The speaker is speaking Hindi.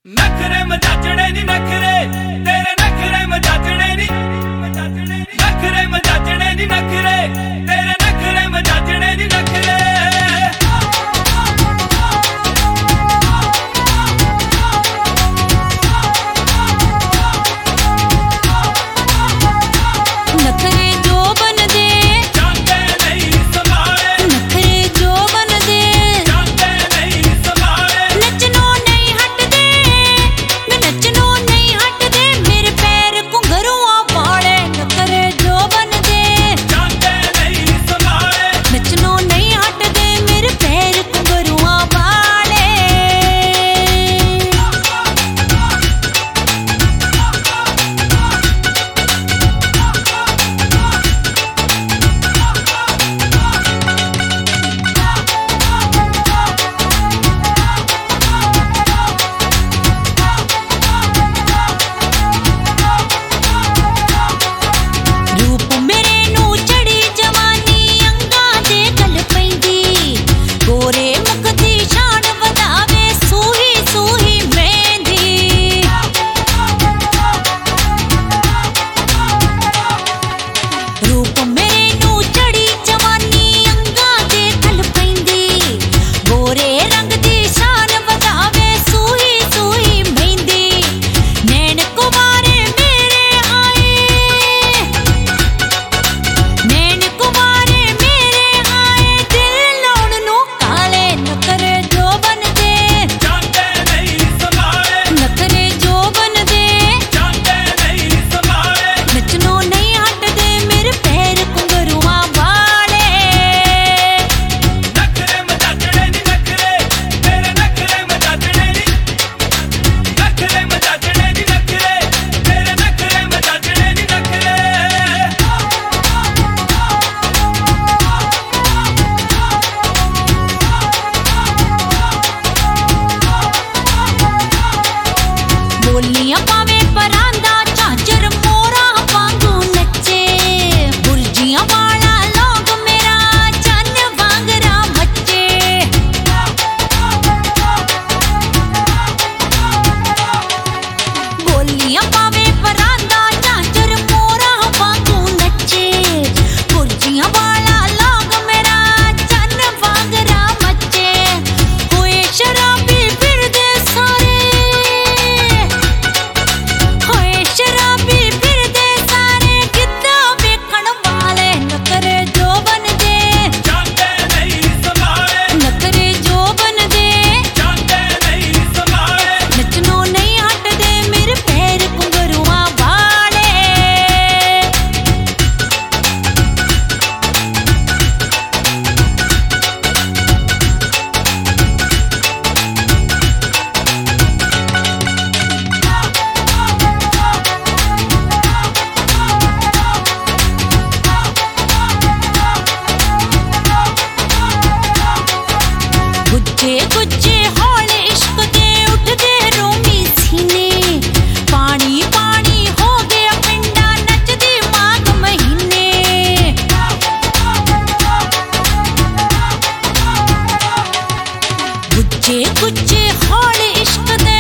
नखरे मजाजड़े नी नखरे तेरे नखरे मजाजड़े नी नखरे मजाजड़े नी नखरे तेरे नखरे मजाजड़े नी नखरे बोलियां पावे परांदा झांझर मोरा वांगू नचे बुर्जियां वाला लोग मेरा चन्न वांगरा मचे बोलियां पावे परांदा झांझर मोरा वांगू नचे बुर्जियां वाला लोग मेरा चन्न वांगरा मचे होए शराबी फिरदे सारे गुज्जे हौले इश्क दे उठदे रोमी सीने पानी पानी हो गया पिंडा नचदी माघ महीने गुज्जे हौले इश्क दे